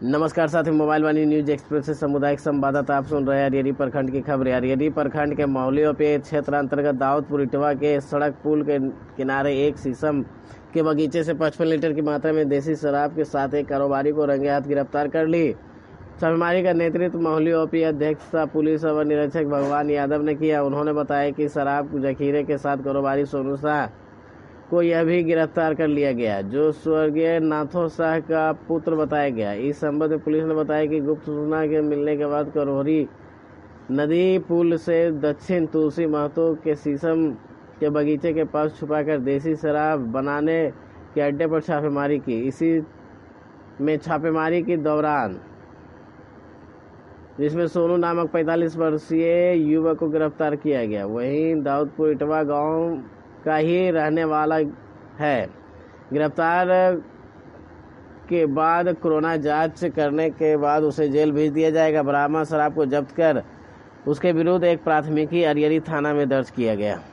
नमस्कार साथी, मोबाइल वाणी news express से सामुदायिक संवाददाता आप सुन रहे हैं अरियरी प्रखंड की खबर। अरियरी प्रखंड के मौलियोपे क्षेत्र अंतर्गत दाऊदपुर इटवा के सड़क पुल के किनारे एक शीशम के बगीचे से 55 लीटर की मात्रा में देसी शराब के साथ एक कारोबारी को रंगे हाथ गिरफ्तार कर ली। छापेमारी का नेतृत्व मौलियोपी अध्यक्ष पुलिस अवर निरीक्षक भगवान यादव ने किया। उन्होंने बताया कि शराब जखीरे के साथ कारोबारी सोनू शाह को यह भी गिरफ्तार कर लिया गया, जो स्वर्गीय नाथो शाह का पुत्र बताया गया। इस संबंध में पुलिस ने बताया कि गुप्त सूचना के मिलने के बाद करोहरी नदी पुल से दक्षिण तुलसी महतो के शीशम के बगीचे के पास छुपाकर देसी शराब बनाने के अड्डे पर छापेमारी की। इसी में छापेमारी के दौरान जिसमें सोनू नामक 45 वर्षीय युवक को गिरफ्तार किया गया। वहीं दाऊदपुर इटवा गांव का ही रहने वाला है। गिरफ्तार के बाद कोरोना जांच करने के बाद उसे जेल भेज दिया जाएगा। बरामद शराब को जब्त कर उसके विरुद्ध एक प्राथमिकी अरियरी थाना में दर्ज किया गया।